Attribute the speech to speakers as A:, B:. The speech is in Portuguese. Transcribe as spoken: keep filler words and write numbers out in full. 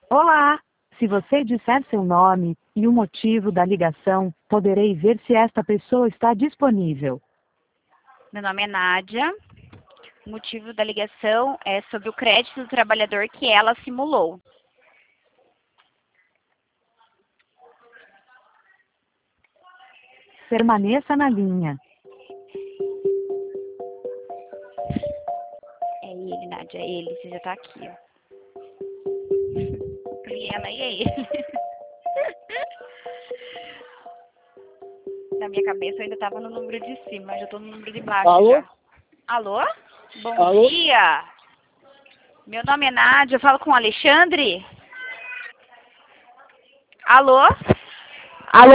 A: Olá! Se você disser seu nome e o motivo da ligação, poderei ver se esta pessoa está disponível.
B: Meu nome é Nádia. O motivo da ligação é sobre o crédito do trabalhador que ela simulou.
A: Permaneça na linha.
B: É ele, Nádia, é ele. Você já tá aqui, ó. E ela e é ele. Na minha cabeça eu ainda tava no número de cima, mas já tô no número de baixo.
C: Alô?
B: Já. Alô? Bom
C: Alô?
B: dia! Meu nome é Nádia, eu falo com o Alexandre? Alô?